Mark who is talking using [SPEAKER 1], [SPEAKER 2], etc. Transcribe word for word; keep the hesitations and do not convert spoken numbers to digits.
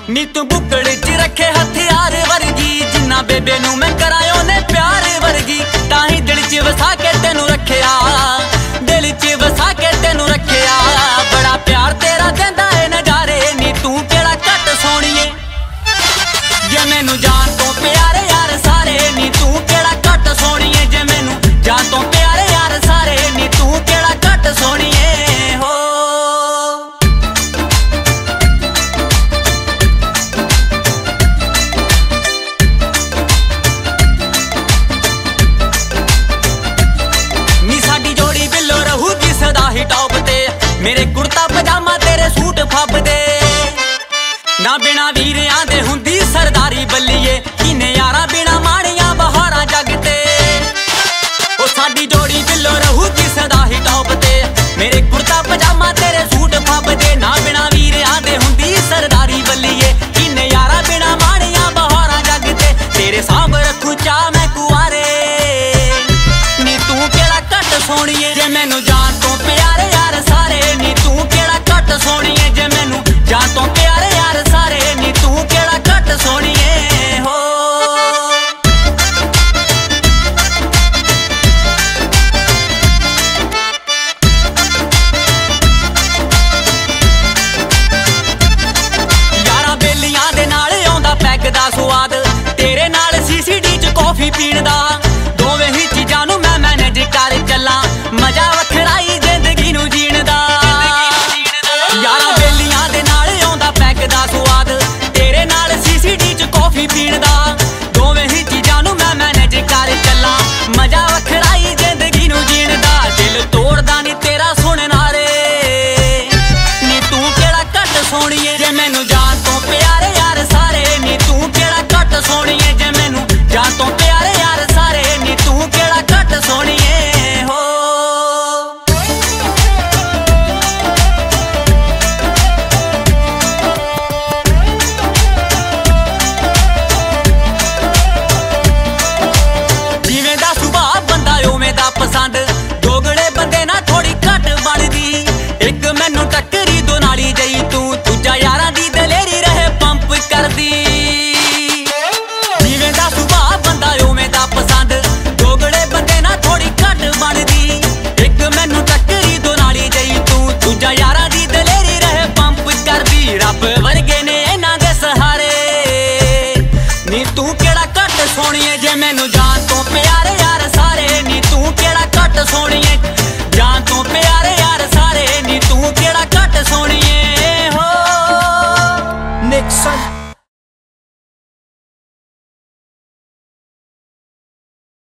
[SPEAKER 1] नी तू बुकड़ च रखे हथियार वर्गी, जिन्ना बेबे नू मैं करायो ने प्यार वर्गी। ताही दिल च वसा के तेनू रखिया, दिल च वसा के तेनू रखिया। बड़ा प्यार तेरा देंदा है नजारे, नी तू केड़ा घट सोहणीए। जे मैनू जान तो प्यारे यार सारे, नी तू केड़ा घट सोहणीए। जे मैनू जान तो प्यारे यार सारे, नी तू केड़ा घट सोहणीए। हो टॉप ते मेरे कुर्ता पजामा तेरे सूट फब दे। ना बिना वीरियां दे हुंदी सरदारी बल्लीए, किने यारा बिना माड़ियां बहारां जगते। ओ साडी जोड़ी बिल्लो रहूगी सदा ही टॉप ते, मेरे कुर्ता पजामा तेरे सूट फब दे। ना बिना वीरियां दे हुंदी सरदारी बल्लीए, किने यारा बिना माड़ियां बहारां जगते। तेरे सांभ रखू चा मैं कुआरे, नी तू केड़ा घट सोहणीए। जे मैनू जान तो प्यारे यार सारे, नी तू केड़ा घट सोहणीए। जे मैनू जान तो प्यारे यार सारे, नी तू केड़ा घट सोहणीए। हो यारा बेलियां दे नाल आउंदा पैग दा स्वाद, तेरे नाल सीसीडी च कॉफी पीण दा। दोवें ही चीजां नू मैं मैनेज कर चला, मजा वखराई जिंदगी नू जीण दा। यारा बेलियां दे नाल आउंदा पैग दा स्वाद, तेरे नाल सीसीडी च कॉफी पीण दा। दोवें ही चीजां नू मैं मैनेज कर चला, मजा वखराई जिंदगी नू जीण दा। दिल तोड़दा नी तेरा सुनना रे, नी तू केड़ा घट सोहणीए। जे मैनू जान तो प्यारे यार सारे, नी तू केड़ा घट सोहणीए। जे मैनू जान तो प्यारे यार सारे, नी तू केड़ा घट सोहणीए। हो पसंद दोगड़े बंदे ना थोड़ी घट बनदी, एक मैनू टक्करी दो नाली जई तू, दूजा यारां दी दलेरी रहे पंप करदी। जिवें दा सुभाऽ बंदा उवें दा पसंद, दोगड़े बंदे ना थोड़ी घट बनदी, एक मैनू टक्करी दो नाली जई तू, दूजा यारां दी दलेरी रहे पंप करदी। रब वर्गे ने इन्हां दे सहारे, नी तू केड़ा घट सोहणीए। जे मैनू जान तो प्यारे यार सारे, नी तू केड़ा घट सोहणीए। जान तो प्यारे यार सारे, नी तू केड़ा घट सोहणीए। हो
[SPEAKER 2] Nixon